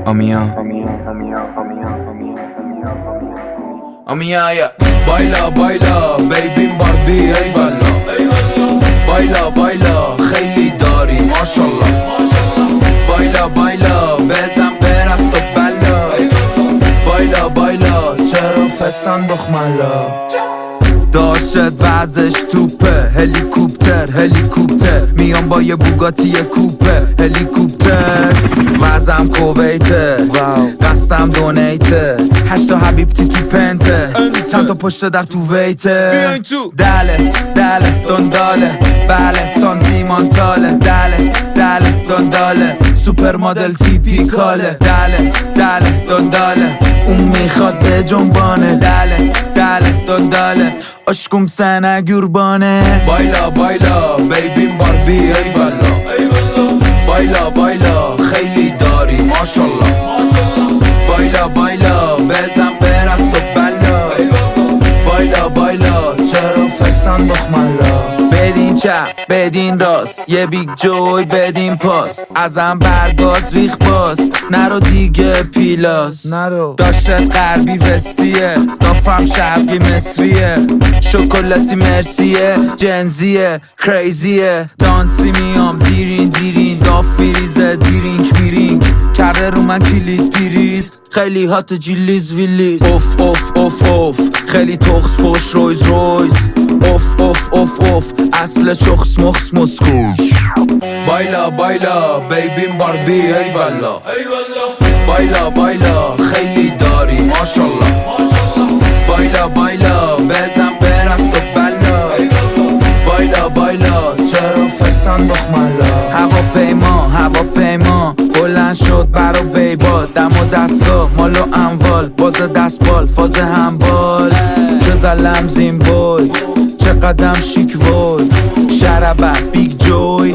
آمیا یا بایلا بایلا بیبیم باربی ای والا بایلا بایلا خیلی داری ماشالله بایلا بایلا بزن برقص تو بلا بایلا بایلا چرا فسان بخملا داشت وزش توپه هلیکوپتر میام با یه بوگاتی کوپه هلیکوپتر وزم کویته قصدم دونیته 8 حبیبتی تو پنته چند تا پشت در تو ویته بیاین تو دله دنداله بله سانتیمانتاله دله دنداله سوپر مدل تیپیکاله دله دنداله اون میخواد به جنبانه دله دنداله عشقم سنه گربانه بایلا بایلا بیبیم باربی ای والا بایلا بایلا خیلی داری ماشالله بایلا بایلا بزن برقص تو بلا بایلا بایلا چرا فسان بخملا بدین چپ بدین راست یه بیگ جوی بدین پاس ازم برگاد ریخ باز نرو دیگه پیلاس داشت غربی وستیه دافم شرقی مصریه شکلاتی مرسیه جنزیه کریزیه دانسی میام دیرین دافیریزه دیرینگ کرده رو من کلید بیریز خیلی هات جیلیز ویلیز اوف خیلی تخص پشت رویز اوف اصل چخص مخص مسکوش بایلا بایلا بیبیم باربی ای والا بایلا بایلا خیلی داری ماشالله بایلا بایلا بزن برقص تو بلا بایلا بایلا چرا فسان بخملا هواپیما بلند شد برا بیبال دم و دستگاه مال و اموال باز دستبال فاز همبال چه زلم زیمبول چه قدم شیک وول شربه بیگ جوی